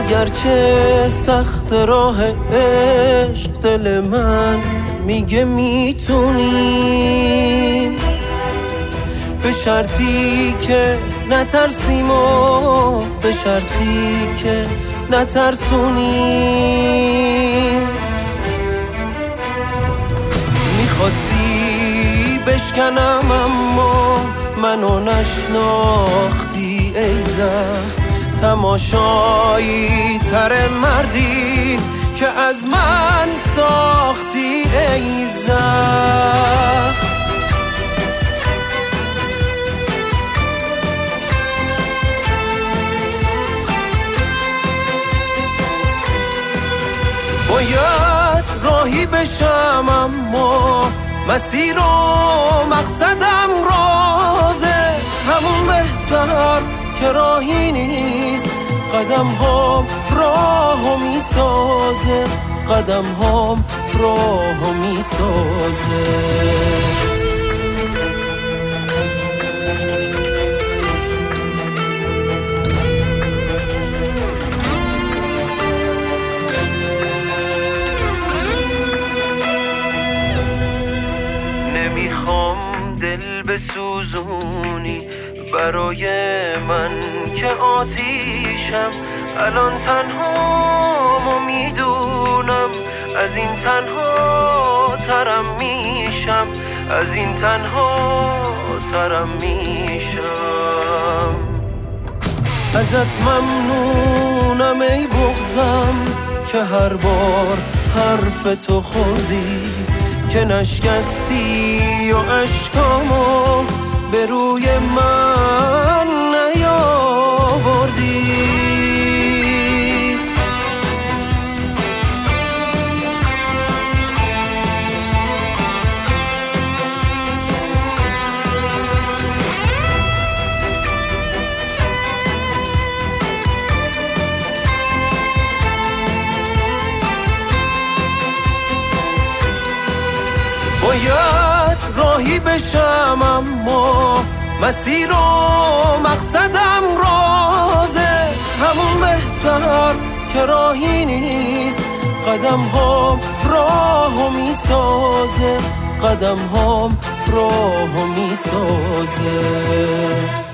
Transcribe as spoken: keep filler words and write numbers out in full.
اگرچه سخت راه عشق، دل من میگه میتونیم، به شرطی که نترسیم و به شرطی که نترسونیم. میخواستی بشکنم اما منو نشناختی ای زخم، تماشایی تر مردی که از من ساختی ای زخم. باید راهی بشم اما مسیر و مقصدم رازه، همون بهتر که راهی نیست، قدم هام راهو میسازه، قدم هام راهو میسازه. نمیخوام دل بسوزونی برای من که آتیشم، الان تنها و میدونم از این تنها ترم میشم، از این تنها ترم میشم. ازت ممنونم ای بغضم که هر بار حرف تو خوردی، که نشکستی و عشقامو به روی من نیاوردی. باید راهی بشم اما مسیر و مقصدم رازه، همون بهتر که راهی نیست، قدم هام راهو میسازه، قدم هام راهو میسازه.